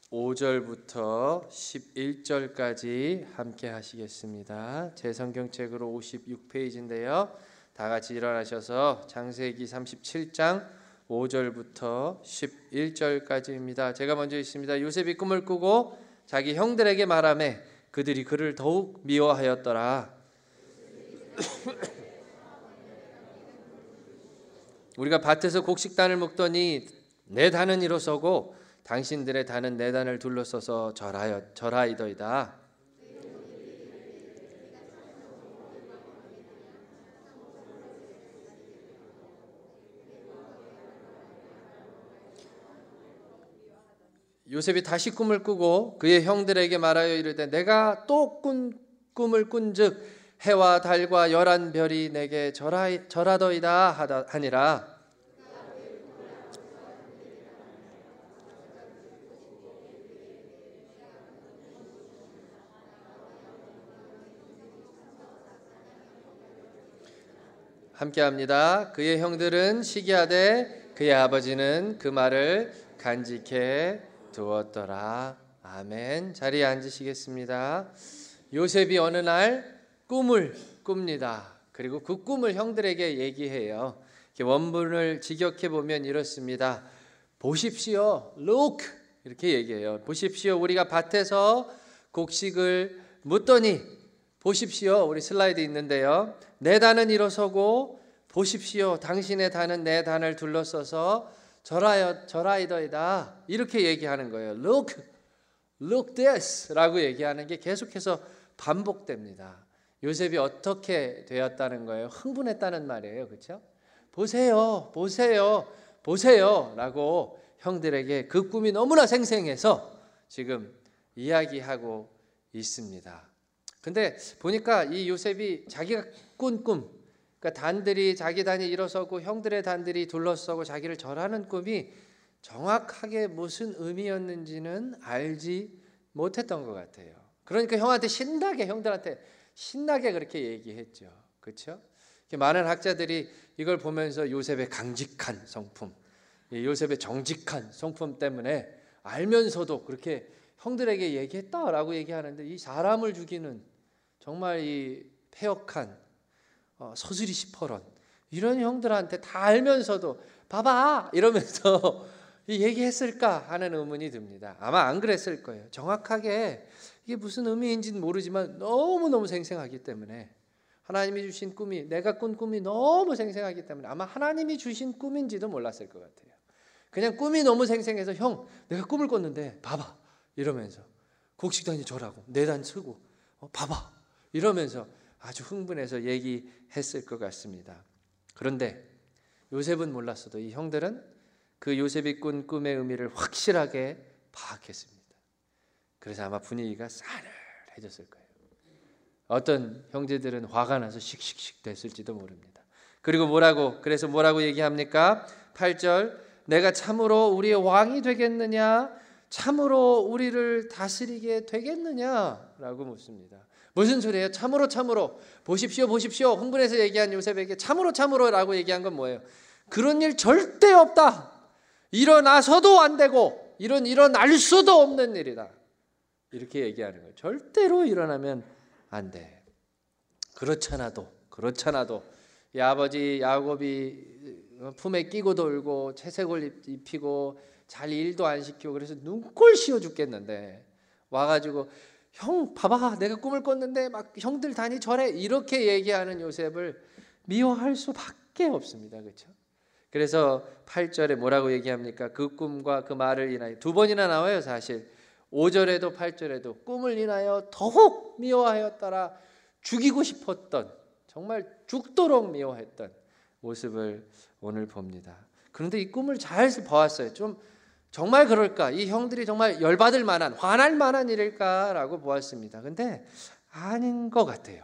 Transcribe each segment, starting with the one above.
5절부터 11절까지 함께 하시겠습니다. 제 성경책으로 56페이지인데요. 다 같이 일어나셔서 창세기 37장 5절부터 11절까지입니다. 제가 먼저 읽습니다. 요셉이 꿈을 꾸고 자기 형들에게 말하매 그들이 그를 더욱 미워하였더라. 우리가 밭에서 곡식단을 묶더니 내 단은 일어서고 당신들의 단은 내 단을 둘러서서 절하이더이다. 요셉이 다시 꿈을 꾸고 그의 형들에게 말하여 이르되 내가 또 꿈을 꾼즉 해와 달과 11별이 내게 절하더이다 하니라. 함께합니다. 그의 형들은 시기하되 그의 아버지는 그 말을 간직해 두었더라. 아멘. 자리에 앉으시겠습니다. 요셉이 어느 날 꿈을 꿉니다. 그리고 그 꿈을 형들에게 얘기해요. 원문을 직역해 보면 이렇습니다. 보십시오. Look. 이렇게 얘기해요. 보십시오. 우리가 밭에서 곡식을 묻더니 보십시오. 우리 슬라이드 있는데요. 내 단은 일어서고 보십시오. 당신의 단은 내 단을 둘러서서 절하이더이다. 이렇게 얘기하는 거예요. Look this 라고 얘기하는 게 계속해서 반복됩니다. 요셉이 어떻게 되었다는 거예요? 흥분했다는 말이에요. 그렇죠? 보세요. 라고 형들에게 그 꿈이 너무나 생생해서 지금 이야기하고 있습니다. 근데 보니까 이 요셉이 자기가 꾼 꿈, 그러니까 단들이 자기 단이 일어서고 형들의 단들이 둘러서고 자기를 절하는 꿈이 정확하게 무슨 의미였는지는 알지 못했던 것 같아요. 그러니까 형들한테 신나게 그렇게 얘기했죠. 그렇죠? 많은 학자들이 이걸 보면서 요셉의 강직한 성품, 요셉의 정직한 성품 때문에 알면서도 그렇게 형들에게 얘기했다라고 얘기하는데, 이 사람을 죽이는 정말 이 패역한 서슬이 시퍼런 이런 형들한테 다 알면서도 봐봐 이러면서 얘기했을까 하는 의문이 듭니다. 아마 안 그랬을 거예요. 정확하게 이게 무슨 의미인지는 모르지만 너무너무 생생하기 때문에, 하나님이 주신 꿈이, 내가 꾼 꿈이 너무 생생하기 때문에 아마 하나님이 주신 꿈인지도 몰랐을 것 같아요. 그냥 꿈이 너무 생생해서 형 내가 꿈을 꿨는데 봐봐 이러면서 곡식단이 절하고 내 단 쓰고 봐봐 이러면서 아주 흥분해서 얘기했을 것 같습니다. 그런데 요셉은 몰랐어도 이 형들은 그 요셉이 꾼 꿈의 의미를 확실하게 파악했습니다. 그래서 아마 분위기가 싸늘해졌을 거예요. 어떤 형제들은 화가 나서 씩씩씩 됐을지도 모릅니다. 그리고 그래서 뭐라고 얘기합니까? 8절, 내가 참으로 우리의 왕이 되겠느냐? 참으로 우리를 다스리게 되겠느냐라고 묻습니다. 무슨 소리예요? 참으로 보십시오 흥분해서 얘기한 요셉에게 참으로라고 얘기한 건 뭐예요? 그런 일 절대 없다. 일어나서도 안 되고 일어날 수도 없는 일이다. 이렇게 얘기하는 거예요. 절대로 일어나면 안 돼. 그렇잖아도 이 아버지 야곱이 품에 끼고 돌고 채색을 입히고 잘 일도 안 시키고 그래서 눈꼴 씌워 죽겠는데 와가지고 형 봐봐 내가 꿈을 꿨는데 막 형들 단이 절해 이렇게 얘기하는 요셉을 미워할 수밖에 없습니다. 그렇죠? 그래서 8절에 뭐라고 얘기합니까? 그 꿈과 그 말을 인하여, 두 번이나 나와요. 사실 5절에도 8절에도 꿈을 인하여 더욱 미워하였더라. 죽이고 싶었던, 정말 죽도록 미워했던 모습을 오늘 봅니다. 그런데 이 꿈을 잘 보았어요. 정말 그럴까? 이 형들이 정말 열받을 만한, 화날 만한 일일까라고 보았습니다. 근데 아닌 것 같아요.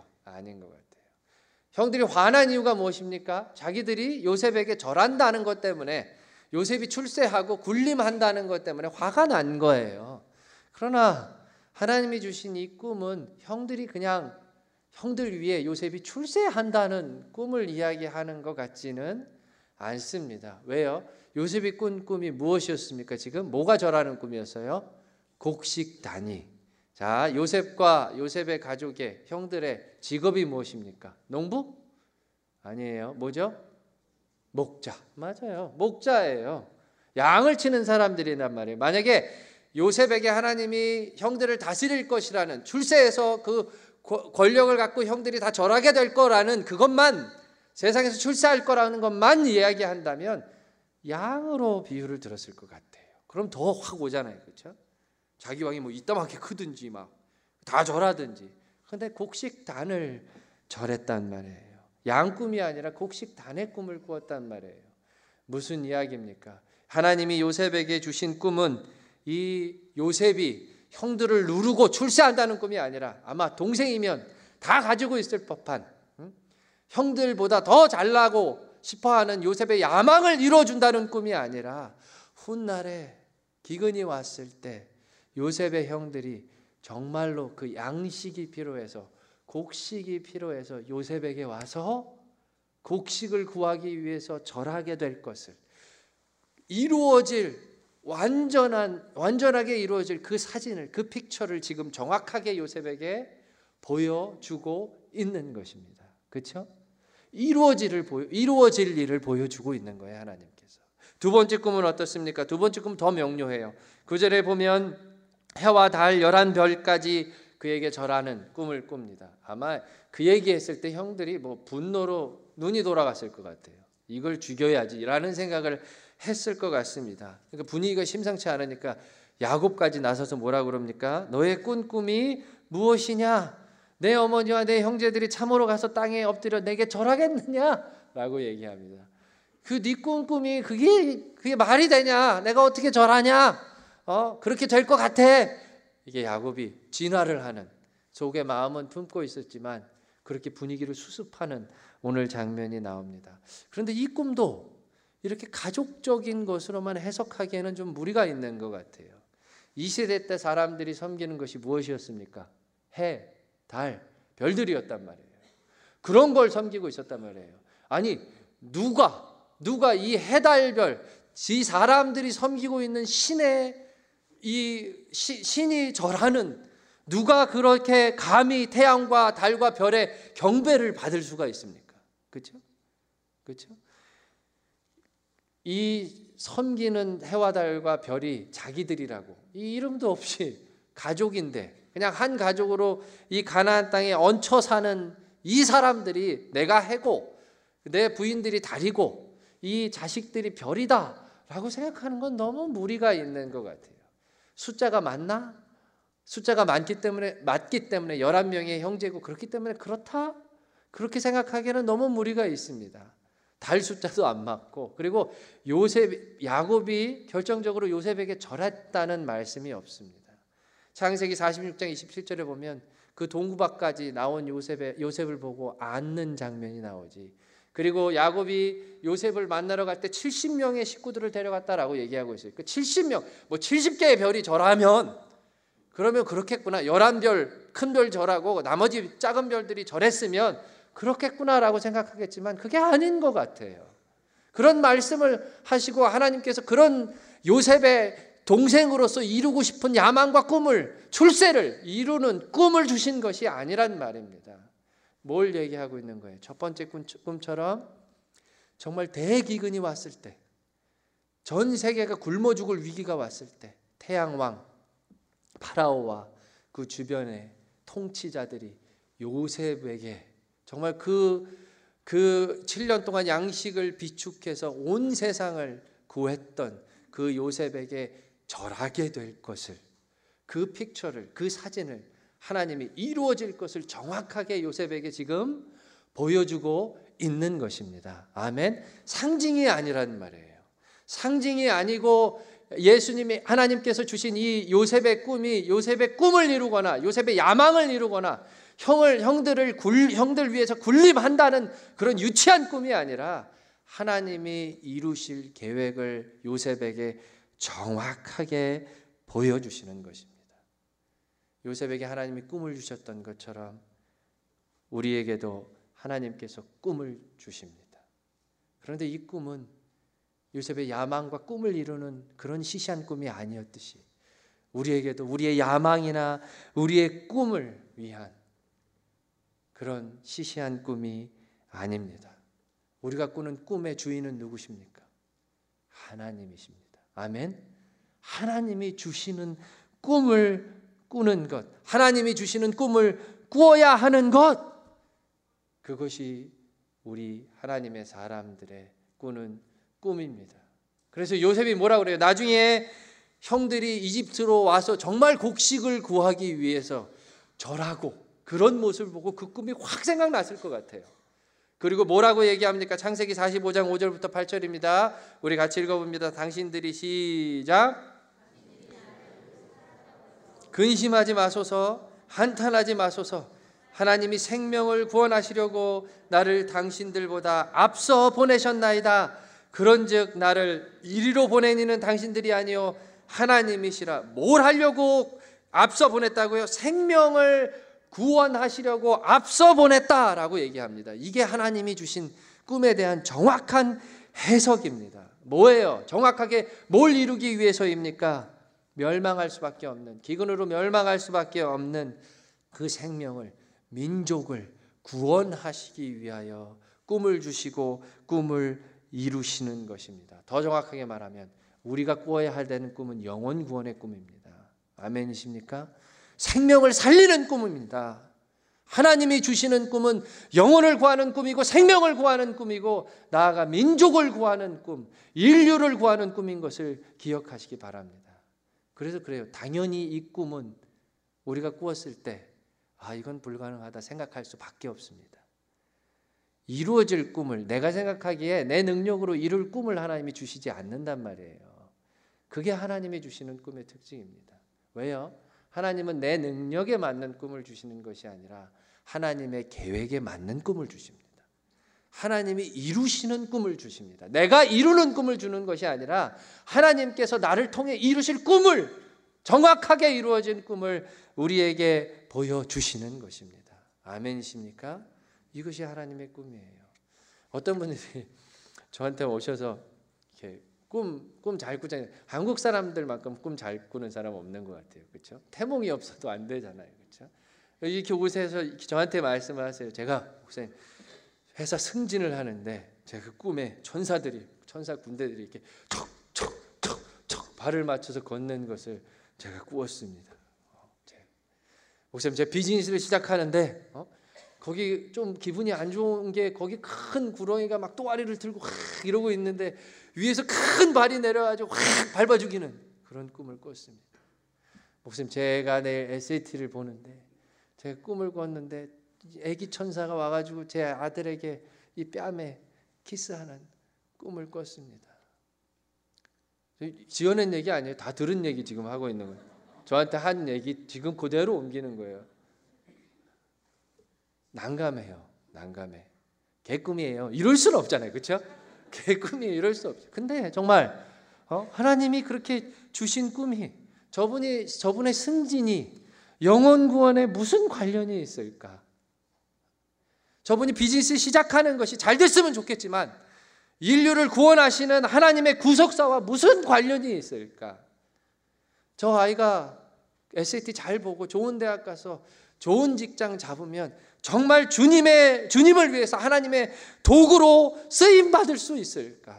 형들이 화난 이유가 무엇입니까? 자기들이 요셉에게 절한다는 것 때문에, 요셉이 출세하고 군림한다는 것 때문에 화가 난 거예요. 그러나 하나님이 주신 이 꿈은 형들이 그냥 형들 위에 요셉이 출세한다는 꿈을 이야기하는 것 같지는 않습니다. 왜요? 요셉이 꾼 꿈이 무엇이었습니까? 지금 뭐가 절하는 꿈이었어요? 곡식단위. 자, 요셉의 가족의 형들의 직업이 무엇입니까? 농부? 아니에요. 뭐죠? 목자. 맞아요. 목자예요. 양을 치는 사람들이란 말이에요. 만약에 요셉에게 하나님이 형들을 다스릴 것이라는, 출세해서 그 권력을 갖고 형들이 다 절하게 될 거라는 그것만, 세상에서 출세할 거라는 것만 이야기한다면 양으로 비유를 들었을 것 같아요. 그럼 더 확 오잖아요. 그렇죠? 자기 왕이 뭐 이따만하게 크든지 막 다 절하든지. 근데 곡식단을 절했단 말이에요. 양 꿈이 아니라 곡식단의 꿈을 꾸었단 말이에요. 무슨 이야기입니까? 하나님이 요셉에게 주신 꿈은 이 요셉이 형들을 누르고 출세한다는 꿈이 아니라, 아마 동생이면 다 가지고 있을 법한, 형들보다 더 잘나고 싶어하는 요셉의 야망을 이루어준다는 꿈이 아니라, 훗날에 기근이 왔을 때 요셉의 형들이 정말로 그 양식이 필요해서, 곡식이 필요해서 요셉에게 와서 곡식을 구하기 위해서 절하게 될 것을, 이루어질, 완전하게 이루어질 그 사진을, 그 픽처를 지금 정확하게 요셉에게 보여주고 있는 것입니다. 그렇죠? 이루어질 일을 보여주고 있는 거예요, 하나님께서. 두 번째 꿈은 어떻습니까? 두 번째 꿈은 더 명료해요. 9절에 보면 해와 달 11별까지 그에게 절하는 꿈을 꿉니다. 아마 그 얘기했을 때 형들이 뭐 분노로 눈이 돌아갔을 것 같아요. 이걸 죽여야지라는 생각을 했을 것 같습니다. 그러니까 분위기가 심상치 않으니까 야곱까지 나서서 뭐라 그럽니까? 너의 꾼 꿈이 무엇이냐? 내 어머니와 내 형제들이 참으로 가서 땅에 엎드려 내게 절하겠느냐라고 얘기합니다. 그 네 꾼 꿈이 그게 말이 되냐? 내가 어떻게 절하냐? 그렇게 될 것 같아. 이게 야곱이 진화를 하는, 속에 마음은 품고 있었지만 그렇게 분위기를 수습하는 오늘 장면이 나옵니다. 그런데 이 꿈도 이렇게 가족적인 것으로만 해석하기에는 좀 무리가 있는 것 같아요. 이 시대 때 사람들이 섬기는 것이 무엇이었습니까? 해, 달, 별들이었단 말이에요. 그런 걸 섬기고 있었단 말이에요. 아니, 누가 이 해, 달, 별, 이 사람들이 섬기고 있는 신이 절하는, 누가 그렇게 감히 태양과 달과 별의 경배를 받을 수가 있습니까? 그렇죠? 그렇죠? 이 섬기는 해와 달과 별이 자기들이라고, 이 이름도 없이 가족인데, 그냥 한 가족으로 이 가나안 땅에 얹혀 사는 이 사람들이 내가 해고 내 부인들이 달이고 이 자식들이 별이다라고 생각하는 건 너무 무리가 있는 것 같아요. 숫자가 맞나? 숫자가 맞기 때문에 11명의 형제고 그렇기 때문에 그렇다? 그렇게 생각하기에는 너무 무리가 있습니다. 달 숫자도 안 맞고, 그리고 야곱이 결정적으로 요셉에게 절했다는 말씀이 없습니다. 창세기 46장 27절에 보면 그 동구밭까지 나온 요셉을 보고 앉는 장면이 나오지. 그리고 야곱이 요셉을 만나러 갈 때 70명의 식구들을 데려갔다라고 얘기하고 있어요. 그 70명, 뭐 70개의 별이 절하면 그러면 그렇겠구나. 11별, 큰 별 절하고 나머지 작은 별들이 절했으면 그렇겠구나라고 생각하겠지만 그게 아닌 것 같아요. 그런 말씀을 하시고 하나님께서 그런 요셉의 동생으로서 이루고 싶은 야망과 꿈을, 출세를 이루는 꿈을 주신 것이 아니란 말입니다. 뭘 얘기하고 있는 거예요? 첫 번째 꿈처럼 정말 대기근이 왔을 때, 전 세계가 굶어 죽을 위기가 왔을 때 태양왕 파라오와 그 주변의 통치자들이 요셉에게 정말 그 7년 동안 양식을 비축해서 온 세상을 구했던 그 요셉에게 절하게 될 것을, 그 픽처를, 그 사진을 하나님이 이루어질 것을 정확하게 요셉에게 지금 보여주고 있는 것입니다. 아멘. 상징이 아니란 말이에요. 상징이 아니고 예수님이, 하나님께서 주신 이 요셉의 꿈이 요셉의 꿈을 이루거나 요셉의 야망을 이루거나 형들 위해서 군림한다는 그런 유치한 꿈이 아니라 하나님이 이루실 계획을 요셉에게 정확하게 보여주시는 것입니다. 요셉에게 하나님이 꿈을 주셨던 것처럼 우리에게도 하나님께서 꿈을 주십니다. 그런데 이 꿈은 요셉의 야망과 꿈을 이루는 그런 시시한 꿈이 아니었듯이 우리에게도 우리의 야망이나 우리의 꿈을 위한 그런 시시한 꿈이 아닙니다. 우리가 꾸는 꿈의 주인은 누구십니까? 하나님이십니다. 아멘. 하나님이 주시는 꿈을 꾸는 것, 하나님이 주시는 꿈을 꾸어야 하는 것, 그것이 우리 하나님의 사람들의 꾸는 꿈입니다. 그래서 요셉이 뭐라 그래요? 나중에 형들이 이집트로 와서 정말 곡식을 구하기 위해서 절하고 그런 모습을 보고 그 꿈이 확 생각났을 것 같아요. 그리고 뭐라고 얘기합니까? 창세기 45장 5절부터 8절입니다. 우리 같이 읽어봅니다. 당신들이 시작. 근심하지 마소서, 한탄하지 마소서. 하나님이 생명을 구원하시려고 나를 당신들보다 앞서 보내셨나이다. 그런즉 나를 이리로 보내니는 당신들이 아니요 하나님이시라. 뭘 하려고 앞서 보냈다고요? 생명을 구원하시려고 앞서 보냈다라고 얘기합니다. 이게 하나님이 주신 꿈에 대한 정확한 해석입니다. 뭐예요? 정확하게 뭘 이루기 위해서입니까? 멸망할 수밖에 없는, 기근으로 멸망할 수밖에 없는 그 생명을, 민족을 구원하시기 위하여 꿈을 주시고 꿈을 이루시는 것입니다. 더 정확하게 말하면 우리가 꾸어야 할 되는 꿈은 영혼 구원의 꿈입니다. 아멘이십니까? 생명을 살리는 꿈입니다. 하나님이 주시는 꿈은 영혼을 구하는 꿈이고 생명을 구하는 꿈이고 나아가 민족을 구하는 꿈, 인류를 구하는 꿈인 것을 기억하시기 바랍니다. 그래서 그래요. 당연히 이 꿈은 우리가 꾸었을 때 이건 불가능하다 생각할 수밖에 없습니다. 이루어질 꿈을 내가 생각하기에 내 능력으로 이룰 꿈을 하나님이 주시지 않는단 말이에요. 그게 하나님이 주시는 꿈의 특징입니다. 왜요? 하나님은 내 능력에 맞는 꿈을 주시는 것이 아니라 하나님의 계획에 맞는 꿈을 주십니다. 하나님이 이루시는 꿈을 주십니다. 내가 이루는 꿈을 주는 것이 아니라 하나님께서 나를 통해 이루실 꿈을, 정확하게 이루어진 꿈을 우리에게 보여주시는 것입니다. 아멘이십니까? 이것이 하나님의 꿈이에요. 어떤 분들이 저한테 오셔서 이렇게 꿈 잘 꾸잖아요. 한국 사람들만큼 꿈 잘 꾸는 사람 없는 것 같아요. 그렇죠? 태몽이 없어도 안 되잖아요. 그렇죠? 이렇게 오셔서 저한테 말씀을 하세요. 제가 목사님 회사 승진을 하는데 제가 그 꿈에 천사 군대들이 이렇게 척척척척 발을 맞춰서 걷는 것을 제가 꾸었습니다. 목사님, 제 비즈니스를 시작하는데 거기 좀 기분이 안 좋은 게 거기 큰 구렁이가 막 또아리를 들고 이러고 있는데 위에서 큰 발이 내려가지고 확 밟아 죽이는 그런 꿈을 꿨습니다. 목사님, 제가 내일 SAT를 보는데 제가 꿈을 꿨는데 애기 천사가 와가지고 제 아들에게 이 뺨에 키스하는 꿈을 꿨습니다. 지어낸 얘기 아니에요. 다 들은 얘기 지금 하고 있는 거예요. 저한테 한 얘기 지금 그대로 옮기는 거예요. 난감해요. 난감해. 개꿈이에요. 이럴 수는 없잖아요. 그렇죠? 개꿈이에요. 이럴 수 없죠. 근데 정말 하나님이 그렇게 주신 꿈이 저분의 승진이 영혼 구원에 무슨 관련이 있을까? 저분이 비즈니스 시작하는 것이 잘 됐으면 좋겠지만 인류를 구원하시는 하나님의 구속사와 무슨 관련이 있을까? 저 아이가 SAT 잘 보고 좋은 대학 가서 좋은 직장 잡으면 정말 주님을 위해서 하나님의 도구로 쓰임 받을 수 있을까?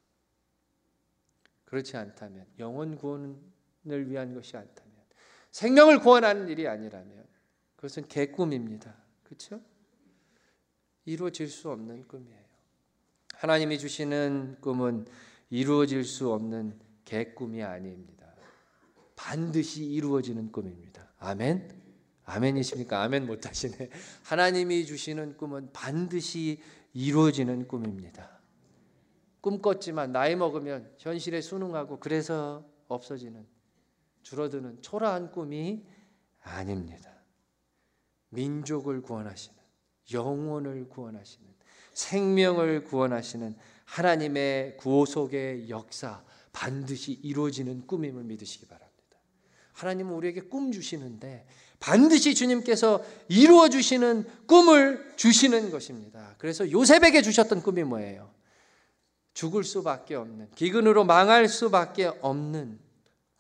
그렇지 않다면, 영혼 구원을 위한 것이 않다면, 생명을 구원하는 일이 아니라면 그것은 개꿈입니다. 그렇죠? 이루어질 수 없는 꿈이에요. 하나님이 주시는 꿈은 이루어질 수 없는 개꿈이 아닙니다. 반드시 이루어지는 꿈입니다. 아멘? 아멘이십니까? 아멘 못하시네. 하나님이 주시는 꿈은 반드시 이루어지는 꿈입니다. 꿈 꿨지만 나이 먹으면 현실에 순응하고 그래서 없어지는, 줄어드는 초라한 꿈이 아닙니다. 민족을 구원하시는, 영혼을 구원하시는, 생명을 구원하시는 하나님의 구속의 역사, 반드시 이루어지는 꿈임을 믿으시기 바랍니다. 하나님은 우리에게 꿈 주시는데 반드시 주님께서 이루어 주시는 꿈을 주시는 것입니다. 그래서 요셉에게 주셨던 꿈이 뭐예요? 죽을 수밖에 없는, 기근으로 망할 수밖에 없는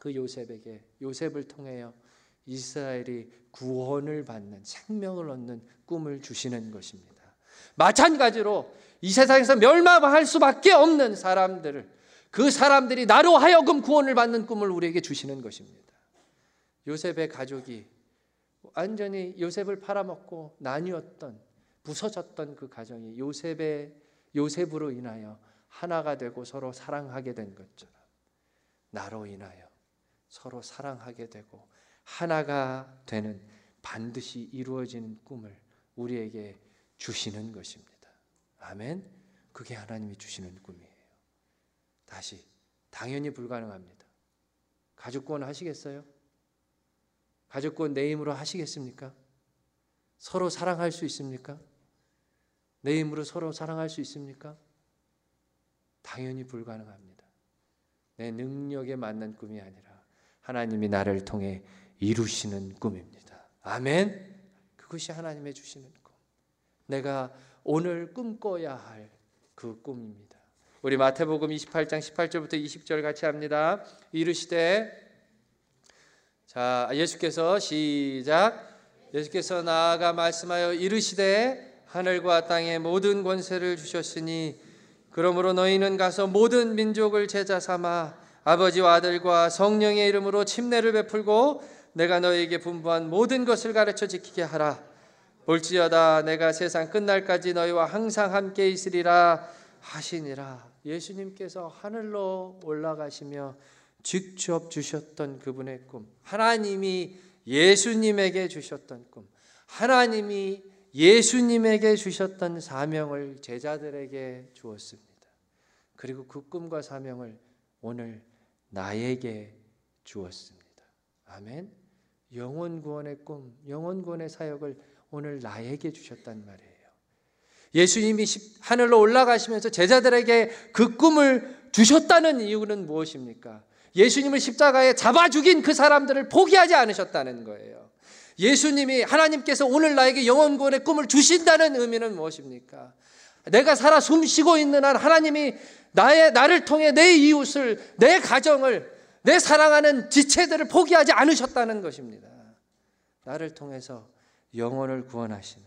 그 요셉을 통하여 이스라엘이 구원을 받는, 생명을 얻는 꿈을 주시는 것입니다. 마찬가지로 이 세상에서 멸망할 수밖에 없는 사람들을, 그 사람들이 나로 하여금 구원을 받는 꿈을 우리에게 주시는 것입니다. 요셉의 가족이 완전히 요셉을 팔아먹고 나뉘었던, 부서졌던 그 가정이 요셉으로 인하여 하나가 되고 서로 사랑하게 된 것처럼, 나로 인하여 서로 사랑하게 되고 하나가 되는, 반드시 이루어지는 꿈을 우리에게 주시는 것입니다. 아멘. 그게 하나님이 주시는 꿈이에요. 다시, 당연히 불가능합니다. 가족구원 하시겠어요? 가족구원 내 힘으로 하시겠습니까? 서로 사랑할 수 있습니까? 내 힘으로 서로 사랑할 수 있습니까? 당연히 불가능합니다. 내 능력에 맞는 꿈이 아니라 하나님이 나를 통해 이루시는 꿈입니다. 아멘. 그것이 하나님의 주시는 꿈, 내가 오늘 꿈꿔야 할 그 꿈입니다. 우리 마태복음 28장 18절부터 20절 같이 합니다. 이르시되, 자, 예수께서 시작. 예수께서 나아가 말씀하여 이르시되, 하늘과 땅의 모든 권세를 주셨으니 그러므로 너희는 가서 모든 민족을 제자 삼아 아버지와 아들과 성령의 이름으로 침례를 베풀고 내가 너희에게 분부한 모든 것을 가르쳐 지키게 하라. 볼지어다 내가 세상 끝날까지 너희와 항상 함께 있으리라 하시니라. 예수님께서 하늘로 올라가시며 직접 주셨던 그분의 꿈, 하나님이 예수님에게 주셨던 꿈, 하나님이 예수님에게 주셨던 사명을 제자들에게 주었습니다. 그리고 그 꿈과 사명을 오늘 나에게 주었습니다. 아멘. 영혼 구원의 꿈, 영혼 구원의 사역을 오늘 나에게 주셨단 말이에요. 예수님이 하늘로 올라가시면서 제자들에게 그 꿈을 주셨다는 이유는 무엇입니까? 예수님을 십자가에 잡아 죽인 그 사람들을 포기하지 않으셨다는 거예요. 예수님이, 하나님께서 오늘 나에게 영혼 구원의 꿈을 주신다는 의미는 무엇입니까? 내가 살아 숨쉬고 있는 한 하나님이 나를 통해 내 이웃을, 내 가정을, 내 사랑하는 지체들을 포기하지 않으셨다는 것입니다. 나를 통해서 영혼을 구원하시는,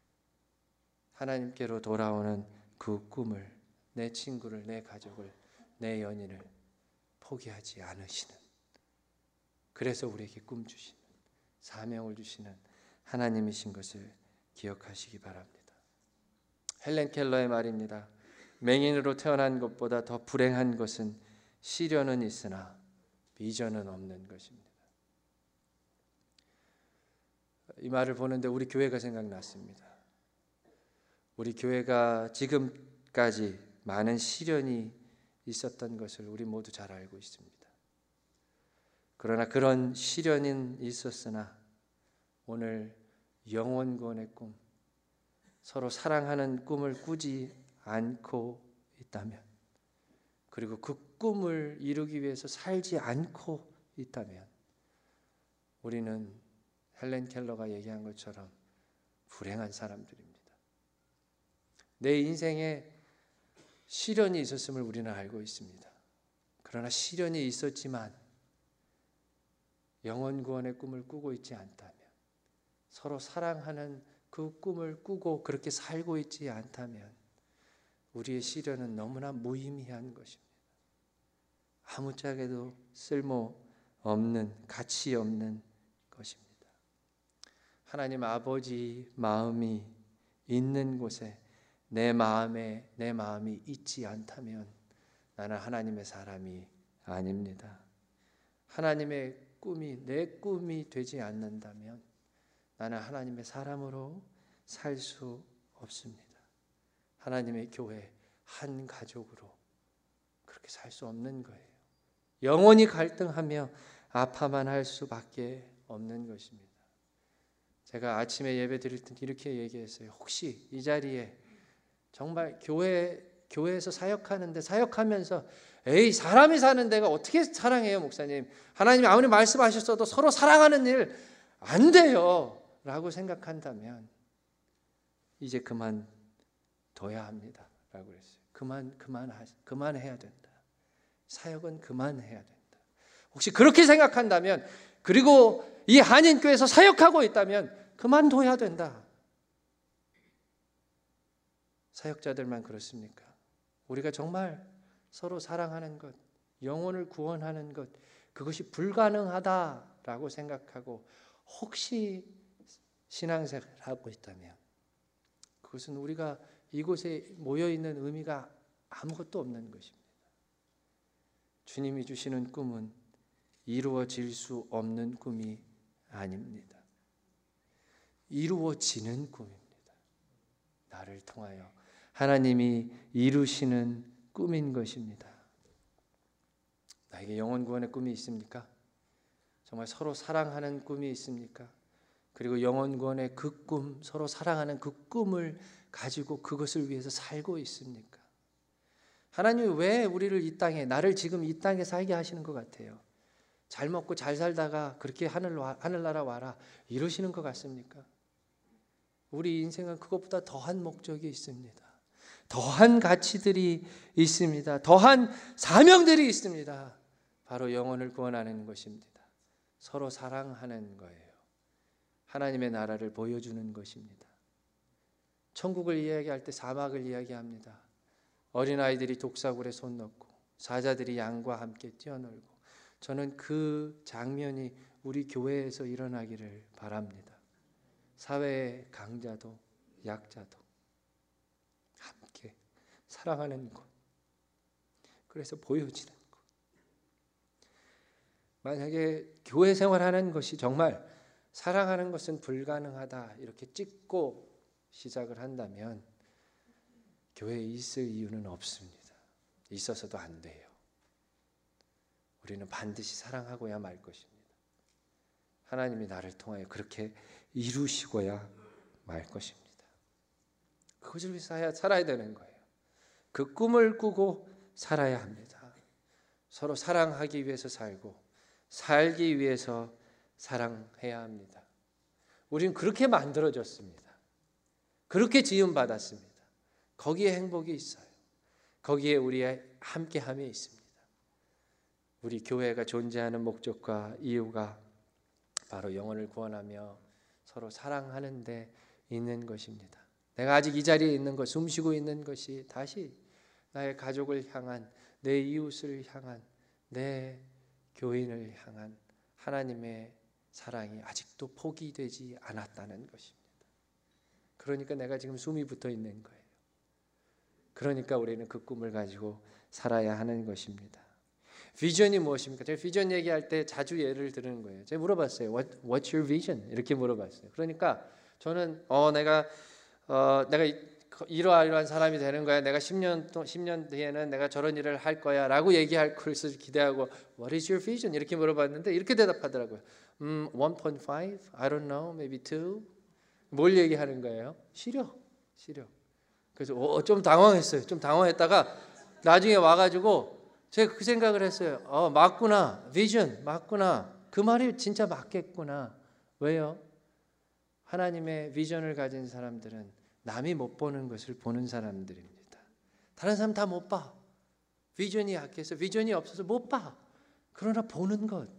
하나님께로 돌아오는 그 꿈을, 내 친구를, 내 가족을, 내 연인을 포기하지 않으시는, 그래서 우리에게 꿈 주시는, 사명을 주시는 하나님이신 것을 기억하시기 바랍니다. 헬렌 켈러의 말입니다. 맹인으로 태어난 것보다 더 불행한 것은 시련은 있으나 비전은 없는 것입니다. 이 말을 보는데 우리 교회가 생각났습니다. 우리 교회가 지금까지 많은 시련이 있었던 것을 우리 모두 잘 알고 있습니다. 그러나 그런 시련은 있었으나 오늘 영혼 구원의 꿈, 서로 사랑하는 꿈을 꾸지 않고 있다면, 그리고 그 꿈을 이루기 위해서 살지 않고 있다면, 우리는 헬렌 켈러가 얘기한 것처럼 불행한 사람들입니다. 내 인생에 시련이 있었음을 우리는 알고 있습니다. 그러나 시련이 있었지만 영혼 구원의 꿈을 꾸고 있지 않다면, 서로 사랑하는 그 꿈을 꾸고 그렇게 살고 있지 않다면 우리의 시련은 너무나 무의미한 것입니다. 아무짝에도 쓸모없는, 가치 없는 것입니다. 하나님 아버지 마음이 있는 곳에 내 마음이 있지 않다면 나는 하나님의 사람이 아닙니다. 하나님의 꿈이 내 꿈이 되지 않는다면 나는 하나님의 사람으로 살 수 없습니다. 하나님의 교회 한 가족으로 그렇게 살 수 없는 거예요. 영원히 갈등하며 아파만 할 수밖에 없는 것입니다. 제가 아침에 예배 드릴 때 이렇게 얘기했어요. 혹시 이 자리에 정말 교회에서 사역하는데, 사역하면서 에이, 사람이 사는 데가 어떻게 사랑해요, 목사님? 하나님이 아무리 말씀하셨어도 서로 사랑하는 일 안 돼요 라고 생각한다면 이제 그만둬야 합니다 라고 그랬어요. 그만해야 된다. 사역은 그만해야 된다. 혹시 그렇게 생각한다면, 그리고 이 한인교회에서 사역하고 있다면 그만둬야 된다. 사역자들만 그렇습니까? 우리가 정말 서로 사랑하는 것, 영혼을 구원하는 것, 그것이 불가능하다라고 생각하고 혹시 신앙생활을 하고 있다면 그것은 우리가 이곳에 모여있는 의미가 아무것도 없는 것입니다. 주님이 주시는 꿈은 이루어질 수 없는 꿈이 아닙니다. 이루어지는 꿈입니다. 나를 통하여 하나님이 이루시는 꿈인 것입니다. 나에게 영혼 구원의 꿈이 있습니까? 정말 서로 사랑하는 꿈이 있습니까? 그리고 영혼 구원의 그 꿈, 서로 사랑하는 그 꿈을 가지고 그것을 위해서 살고 있습니까? 하나님이 왜 우리를 이 땅에, 나를 지금 이 땅에 살게 하시는 것 같아요? 잘 먹고 잘 살다가 그렇게 하늘나라 와라 이러시는 것 같습니까? 우리 인생은 그것보다 더한 목적이 있습니다. 더한 가치들이 있습니다. 더한 사명들이 있습니다. 바로 영혼을 구원하는 것입니다. 서로 사랑하는 거예요. 하나님의 나라를 보여주는 것입니다. 천국을 이야기할 때 사막을 이야기합니다. 어린아이들이 독사굴에 손 넣고 사자들이 양과 함께 뛰어놀고, 저는 그 장면이 우리 교회에서 일어나기를 바랍니다. 사회의 강자도 약자도 함께 사랑하는 것, 그래서 보여지는 것. 만약에 교회 생활하는 것이 정말 사랑하는 것은 불가능하다 이렇게 찍고 시작을 한다면 교회에 있을 이유는 없습니다. 있어서도 안 돼요. 우리는 반드시 사랑하고야 말 것입니다. 하나님이 나를 통하여 그렇게 이루시고야 말 것입니다. 그것을 위해서 살아야 되는 거예요. 그 꿈을 꾸고 살아야 합니다. 서로 사랑하기 위해서 살고 살기 위해서 사랑해야 합니다. 우리는 그렇게 만들어졌습니다. 그렇게 지음받았습니다. 거기에 행복이 있어요. 거기에 우리의 함께함이 있습니다. 우리 교회가 존재하는 목적과 이유가 바로 영혼을 구원하며 서로 사랑하는 데 있는 것입니다. 내가 아직 이 자리에 있는 것, 숨쉬고 있는 것이 다시 나의 가족을 향한, 내 이웃을 향한, 내 교인을 향한 하나님의 사랑이 아직도 포기되지 않았다는 것입니다. 그러니까 내가 지금 숨이 붙어 있는 거예요. 그러니까 우리는 그 꿈을 가지고 살아야 하는 것입니다. 비전이 무엇입니까? 제가 비전 얘기할 때 자주 예를 드는 거예요. 제가 물어봤어요. What's your vision? 이렇게 물어봤어요. 그러니까 저는 내가 이러한 사람이 되는 거야. 내가 10년 뒤에는 내가 저런 일을 할 거야 라고 얘기할 것을 기대하고 What is your vision? 이렇게 물어봤는데 이렇게 대답하더라고요. 1.5? I don't know. Maybe 2? 뭘 얘기하는 거예요? 시력. 그래서 좀 당황했어요. 좀 당황했다가 나중에 와가지고 제가 그 생각을 했어요. 맞구나. 비전 맞구나. 그 말이 진짜 맞겠구나. 왜요? 하나님의 비전을 가진 사람들은 남이 못 보는 것을 보는 사람들입니다. 다른 사람 다 못 봐. 비전이 약해서, 비전이 없어서 못 봐. 그러나 보는 것.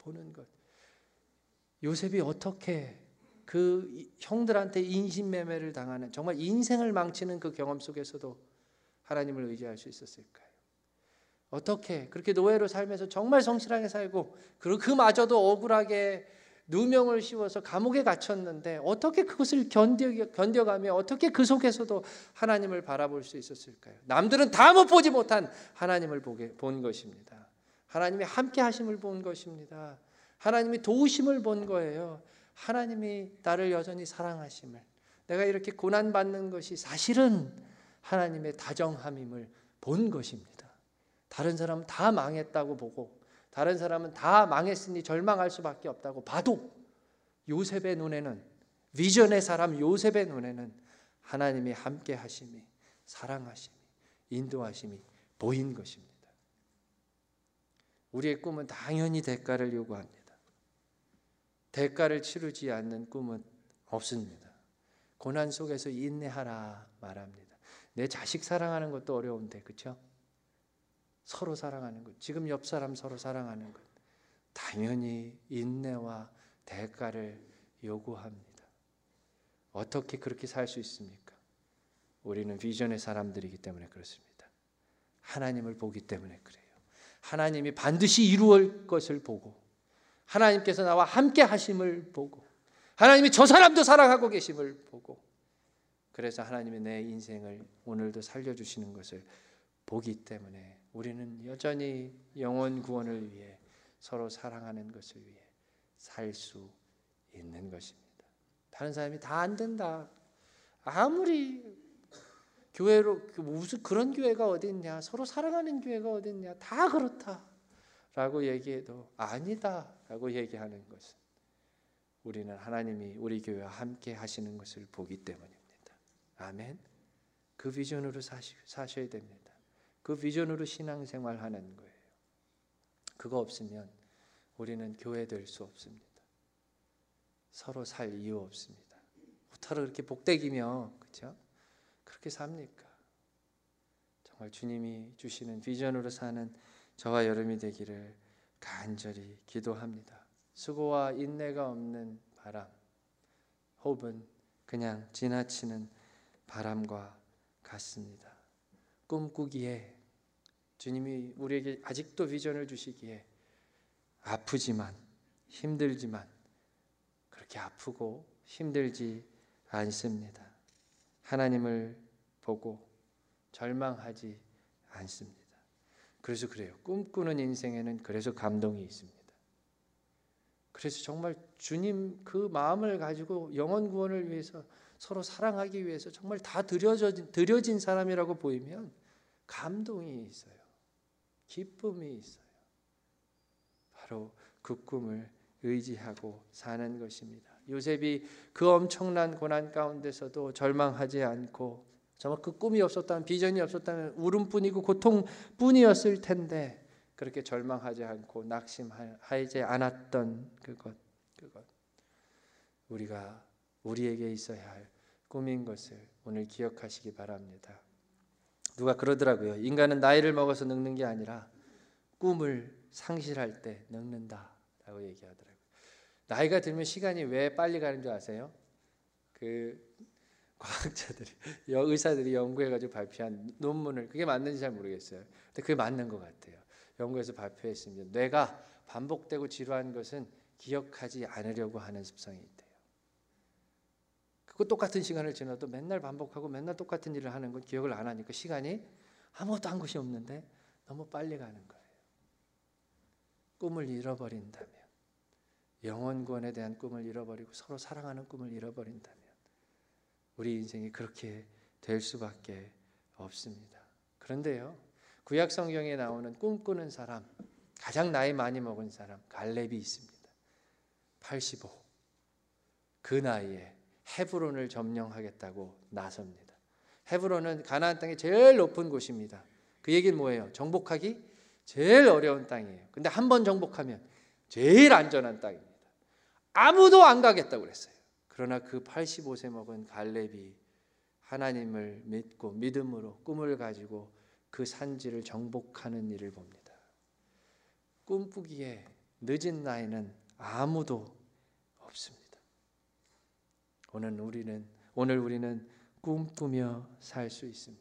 요셉이 어떻게 그 형들한테 인신매매를 당하는, 정말 인생을 망치는 그 경험 속에서도 하나님을 의지할 수 있었을까요? 어떻게 그렇게 노예로 살면서 정말 성실하게 살고, 그리고 그마저도 억울하게 누명을 씌워서 감옥에 갇혔는데 어떻게 그것을 견뎌가며 어떻게 그 속에서도 하나님을 바라볼 수 있었을까요? 남들은 다 못 보지 못한 하나님을 본 것입니다. 하나님의 함께 하심을 본 것입니다. 하나님이 도우심을 본 거예요. 하나님이 나를 여전히 사랑하심을, 내가 이렇게 고난받는 것이 사실은 하나님의 다정함임을 본 것입니다. 다른 사람은 다 망했다고 보고, 다른 사람은 다 망했으니 절망할 수밖에 없다고 봐도 요셉의 눈에는, 비전의 사람 요셉의 눈에는 하나님의 함께 하심이, 사랑하심이, 인도하심이 보인 것입니다. 우리의 꿈은 당연히 대가를 요구합니다. 대가를 치르지 않는 꿈은 없습니다. 고난 속에서 인내하라 말합니다. 내 자식 사랑하는 것도 어려운데, 그렇죠? 서로 사랑하는 것, 지금 옆 사람 서로 사랑하는 것, 당연히 인내와 대가를 요구합니다. 어떻게 그렇게 살 수 있습니까? 우리는 비전의 사람들이기 때문에 그렇습니다. 하나님을 보기 때문에 그래요. 하나님이 반드시 이루어질 것을 보고, 하나님께서 나와 함께 하심을 보고, 하나님이 저 사람도 사랑하고 계심을 보고, 그래서 하나님이 내 인생을 오늘도 살려주시는 것을 보기 때문에 우리는 여전히 영혼 구원을 위해, 서로 사랑하는 것을 위해 살 수 있는 것입니다. 다른 사람이 다 안 된다, 아무리 교회로 무슨 그런 교회가 어디 있냐, 서로 사랑하는 교회가 어디 있냐, 다 그렇다라고 얘기해도 아니다라고 얘기하는 것은 우리는 하나님이 우리 교회와 함께 하시는 것을 보기 때문입니다. 아멘. 그 비전으로 사셔야 됩니다. 그 비전으로 신앙생활하는 거예요. 그거 없으면 우리는 교회 될 수 없습니다. 서로 살 이유 없습니다. 어떻게 그렇게 복되기며, 그렇죠? 그렇게 삽니까? 정말 주님이 주시는 비전으로 사는 저와 여러분이 되기를 간절히 기도합니다. 수고와 인내가 없는 바람, 혹은 그냥 지나치는 바람과 같습니다. 꿈꾸기에, 주님이 우리에게 아직도 비전을 주시기에 아프지만, 힘들지만 그렇게 아프고 힘들지 않습니다. 하나님을 보고 절망하지 않습니다. 그래서 그래요. 꿈꾸는 인생에는 그래서 감동이 있습니다. 그래서 정말 주님 그 마음을 가지고 영혼 구원을 위해서, 서로 사랑하기 위해서 정말 다 드려진 사람이라고 보이면 감동이 있어요. 기쁨이 있어요. 바로 그 꿈을 의지하고 사는 것입니다. 요셉이 그 엄청난 고난 가운데서도 절망하지 않고, 정말 그 꿈이 없었다면, 비전이 없었다면 울음뿐이고 고통뿐이었을 텐데, 그렇게 절망하지 않고 낙심하지 않았던 그것 우리에게 있어야 할 꿈인 것을 오늘 기억하시기 바랍니다. 누가 그러더라고요. 인간은 나이를 먹어서 늙는 게 아니라 꿈을 상실할 때 늙는다라고 얘기하더라고요. 나이가 들면 시간이 왜 빨리 가는 줄 아세요? 그 과학자들이, 의사들이 연구해가지고 발표한 논문을, 그게 맞는지 잘 모르겠어요. 근데 그게 맞는 것 같아요. 연구에서 발표했습니다. 뇌가 반복되고 지루한 것은 기억하지 않으려고 하는 습성이 있대요. 그거 똑같은 시간을 지나도 맨날 반복하고 맨날 똑같은 일을 하는 건 기억을 안 하니까 시간이 아무것도 한 것이 없는데 너무 빨리 가는 거예요. 꿈을 잃어버린다면, 영혼 구원에 대한 꿈을 잃어버리고 서로 사랑하는 꿈을 잃어버린다면 우리 인생이 그렇게 될 수밖에 없습니다. 그런데요, 구약 성경에 나오는 꿈꾸는 사람, 가장 나이 많이 먹은 사람 갈렙이 있습니다. 85. 그 나이에 헤브론을 점령하겠다고 나섭니다. 헤브론은 가나안 땅의 제일 높은 곳입니다. 그 얘기는 뭐예요? 정복하기 제일 어려운 땅이에요. 근데 한 번 정복하면 제일 안전한 땅입니다. 아무도 안 가겠다고 그랬어요. 그러나 그 85세 먹은 갈렙이 하나님을 믿고 믿음으로 꿈을 가지고 그 산지를 정복하는 일을 봅니다. 꿈꾸기에 늦은 나이는 아무도 없습니다. 오늘 우리는 꿈꾸며 살 수 있습니다.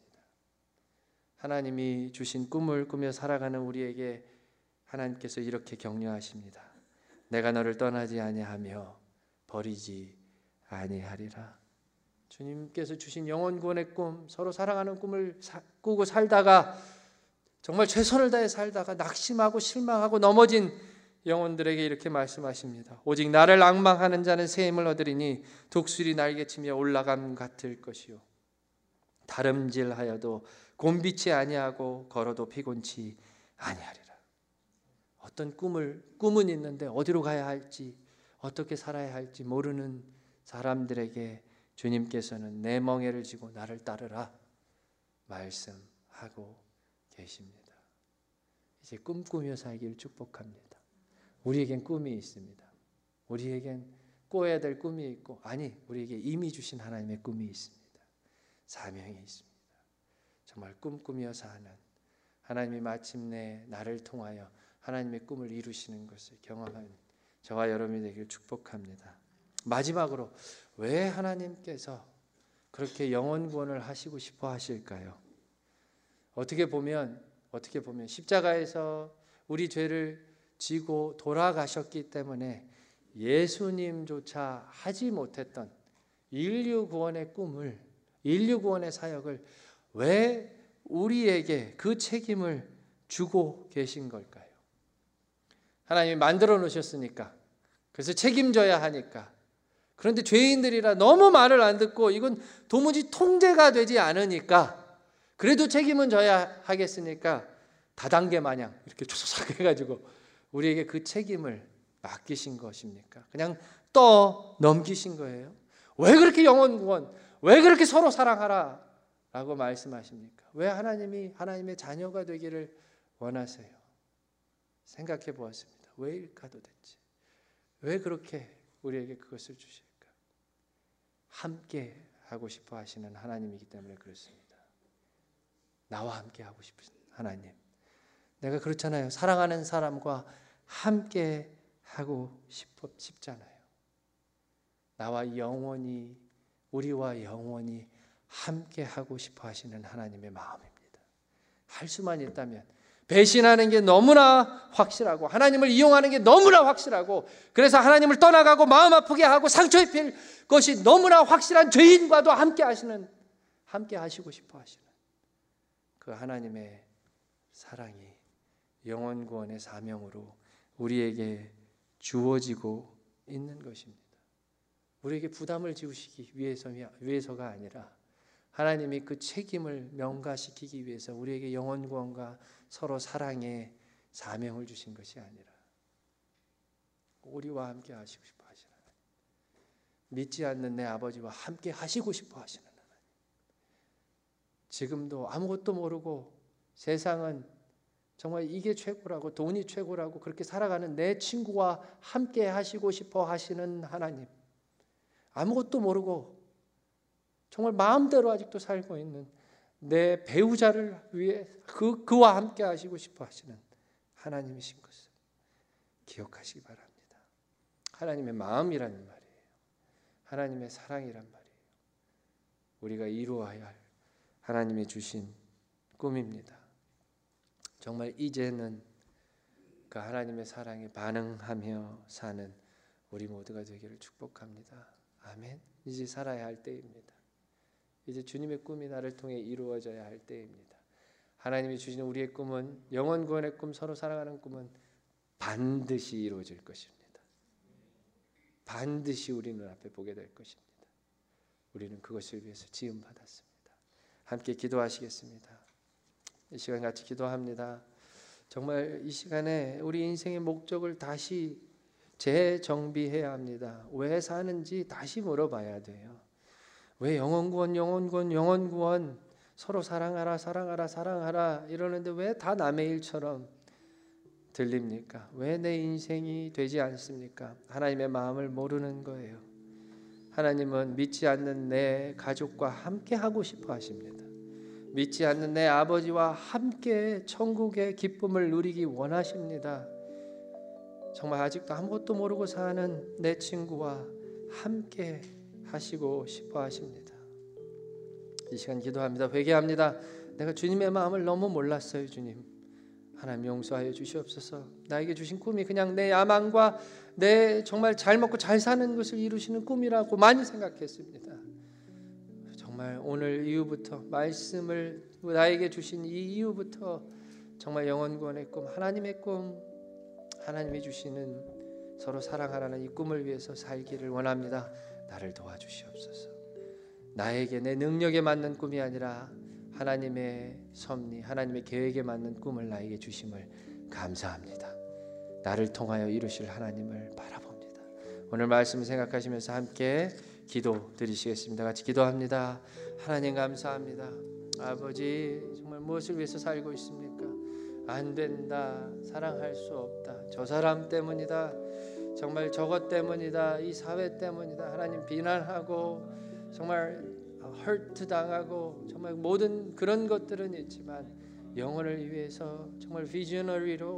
하나님이 주신 꿈을 꾸며 살아가는 우리에게 하나님께서 이렇게 격려하십니다. 내가 너를 떠나지 아니하며 버리지 아니하리라. 주님께서 주신 영혼 구원의 꿈, 서로 사랑하는 꿈을 꾸고 살다가, 정말 최선을 다해 살다가 낙심하고 실망하고 넘어진 영혼들에게 이렇게 말씀하십니다. 오직 나를 앙망하는 자는 새 힘을 얻으리니 독수리 날개치며 올라감 같을 것이요 다름질하여도 곤비치 아니하고 걸어도 피곤치 아니하리라. 어떤 꿈은 있는데 어디로 가야 할지, 어떻게 살아야 할지 모르는 사람들에게 주님께서는 내 멍에를 지고 나를 따르라 말씀하고 계십니다. 이제 꿈꾸며 살기를 축복합니다. 우리에겐 꿈이 있습니다. 우리에겐 꿔야 될 꿈이 있고, 우리에게 이미 주신 하나님의 꿈이 있습니다. 사명이 있습니다. 정말 꿈꾸며 사는, 하나님이 마침내 나를 통하여 하나님의 꿈을 이루시는 것을 경험하는 저와 여러분이 되기를 축복합니다. 마지막으로 왜 하나님께서 그렇게 영혼 구원을 하시고 싶어 하실까요? 어떻게 보면 십자가에서 우리 죄를 지고 돌아가셨기 때문에 예수님조차 하지 못했던 인류 구원의 꿈을, 인류 구원의 사역을 왜 우리에게 그 책임을 주고 계신 걸까요? 하나님이 만들어 놓으셨으니까, 그래서 책임져야 하니까. 그런데 죄인들이라 너무 말을 안 듣고 이건 도무지 통제가 되지 않으니까 그래도 책임은 져야 하겠으니까 다단계 마냥 이렇게 조사삭 해가지고 우리에게 그 책임을 맡기신 것입니까? 그냥 넘기신 거예요? 왜 그렇게 영혼 구원, 왜 그렇게 서로 사랑하라 라고 말씀하십니까? 왜 하나님이 하나님의 자녀가 되기를 원하세요? 생각해 보았습니다. 왜일까 도대체? 왜 그렇게 우리에게 그것을 주실까? 함께 하고 싶어 하시는 하나님이기 때문에 그렇습니다. 나와 함께 하고 싶으신 하나님. 내가 그렇잖아요. 사랑하는 사람과 함께 하고 싶잖아요. 나와 영원히, 우리와 영원히 함께 하고 싶어 하시는 하나님의 마음입니다. 할 수만 있다면 배신하는 게 너무나 확실하고 하나님을 이용하는 게 너무나 확실하고 그래서 하나님을 떠나가고 마음 아프게 하고 상처 입힐 것이 너무나 확실한 죄인과도 함께 하시고 싶어 하시는 그 하나님의 사랑이 영혼 구원의 사명으로 우리에게 주어지고 있는 것입니다. 우리에게 부담을 지우시기 위해서가 아니라 하나님이 그 책임을 명가시키기 위해서 우리에게 영혼 구원과 서로 사랑의 사명을 주신 것이 아니라 우리와 함께 하시고 싶어 하시는 하나님. 믿지 않는 내 아버지와 함께 하시고 싶어 하시는 하나님. 지금도 아무것도 모르고 세상은 정말 이게 최고라고 돈이 최고라고 그렇게 살아가는 내 친구와 함께 하시고 싶어 하시는 하나님. 아무것도 모르고 정말 마음대로 아직도 살고 있는 내 배우자를 위해 그와 함께 하시고 싶어 하시는 하나님이신 것을 기억하시기 바랍니다. 하나님의 마음이라는 말이에요. 하나님의 사랑이란 말이에요. 우리가 이루어야 할 하나님이 주신 꿈입니다. 정말 이제는 그 하나님의 사랑에 반응하며 사는 우리 모두가 되기를 축복합니다. 아멘. 이제 살아야 할 때입니다. 이제 주님의 꿈이 나를 통해 이루어져야 할 때입니다. 하나님이 주시는 우리의 꿈은 영혼 구원의 꿈, 서로 사랑하는 꿈은 반드시 이루어질 것입니다. 반드시 우리 눈앞에 보게 될 것입니다. 우리는 그것을 위해서 지음받았습니다. 함께 기도하시겠습니다. 이 시간 같이 기도합니다. 정말 이 시간에 우리 인생의 목적을 다시 재정비해야 합니다. 왜 사는지 다시 물어봐야 돼요. 왜 영혼 구원 서로 사랑하라 이러는데 왜 다 남의 일처럼 들립니까? 왜 내 인생이 되지 않습니까? 하나님의 마음을 모르는 거예요. 하나님은 믿지 않는 내 가족과 함께 하고 싶어 하십니다. 믿지 않는 내 아버지와 함께 천국의 기쁨을 누리기 원하십니다. 정말 아직도 아무것도 모르고 사는 내 친구와 함께 하시고 싶어 하십니다. 이 시간 기도합니다. 회개합니다. 내가 주님의 마음을 너무 몰랐어요. 주님, 하나님 용서하여 주시옵소서. 나에게 주신 꿈이 그냥 내 야망과 내 정말 잘 먹고 잘 사는 것을 이루시는 꿈이라고 많이 생각했습니다. 정말 오늘 이후부터 말씀을 나에게 주신 이 이후부터 정말 영혼 구원의 꿈, 하나님의 꿈, 하나님이 주시는 서로 사랑하라는 이 꿈을 위해서 살기를 원합니다. 나를 도와주시옵소서. 나에게 내 능력에 맞는 꿈이 아니라 하나님의 섭리, 하나님의 계획에 맞는 꿈을 나에게 주심을 감사합니다. 나를 통하여 이루실 하나님을 바라봅니다. 오늘 말씀을 생각하시면서 함께 기도 드리시겠습니다. 같이 기도합니다. 하나님 감사합니다. 아버지, 정말 무엇을 위해서 살고 있습니까? 안 된다, 사랑할 수 없다, 저 사람 때문이다, 정말 저것 때문이다, 이 사회 때문이다, 하나님 비난하고 정말 hurt 당하고 정말 모든 그런 것들은 있지만 영혼을 위해서 정말 비저너리로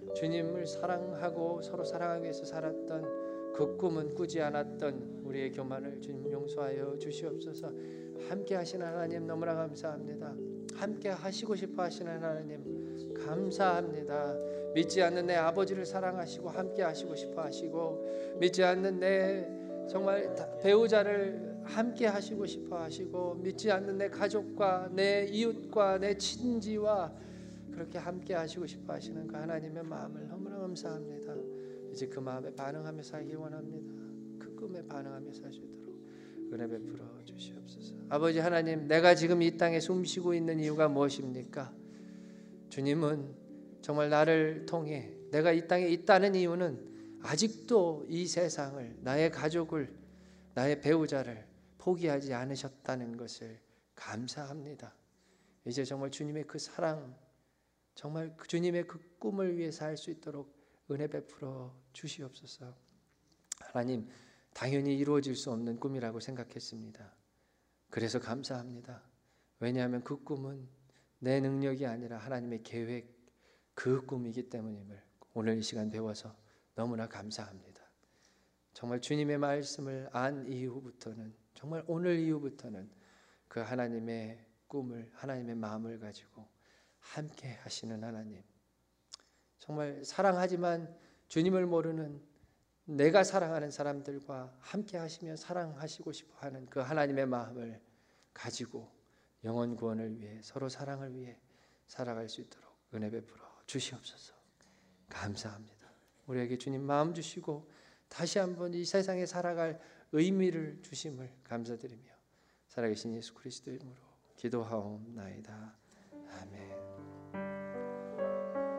주님을 사랑하고 서로 사랑하기 위해서 살았던 그 꿈은 꾸지 않았던 우리의 교만을 주님 용서하여 주시옵소서. 함께 하시는 하나님 너무나 감사합니다. 함께 하시고 싶어 하시는 하나님 감사합니다. 믿지 않는 내 아버지를 사랑하시고 함께 하시고 싶어 하시고, 믿지 않는 내 정말 배우자를 함께 하시고 싶어 하시고, 믿지 않는 내 가족과 내 이웃과 내 친지와 그렇게 함께 하시고 싶어 하시는 그 하나님의 마음을 너무나 감사합니다. 이제 그 마음에 반응하며 살기 원합니다. 그 꿈에 반응하며 살 수 있도록 은혜 베풀어 주시옵소서. 아버지 하나님, 내가 지금 이 땅에 숨쉬고 있는 이유가 무엇입니까? 주님은 정말 나를 통해 내가 이 땅에 있다는 이유는 아직도 이 세상을, 나의 가족을, 나의 배우자를 포기하지 않으셨다는 것을 감사합니다. 이제 정말 주님의 그 사랑, 정말 주님의 그 꿈을 위해 살 수 있도록 은혜 베풀어 주시옵소서. 하나님, 당연히 이루어질 수 없는 꿈이라고 생각했습니다. 그래서 감사합니다. 왜냐하면 그 꿈은 내 능력이 아니라 하나님의 계획, 그 꿈이기 때문임을 오늘 이 시간 배워서 너무나 감사합니다. 정말 주님의 말씀을 안 이후부터는, 정말 오늘 이후부터는 그 하나님의 꿈을, 하나님의 마음을 가지고 함께 하시는 하나님, 정말 사랑하지만 주님을 모르는 내가 사랑하는 사람들과 함께 하시며 사랑하시고 싶어 하는 그 하나님의 마음을 가지고 영혼 구원을 위해, 서로 사랑을 위해 살아갈 수 있도록 은혜 베풀어 주시옵소서. 감사합니다. 우리에게 주님 마음 주시고 다시 한번 이 세상에 살아갈 의미를 주심을 감사드리며 살아계신 예수 그리스도의 이름으로 기도하옵나이다. 아멘.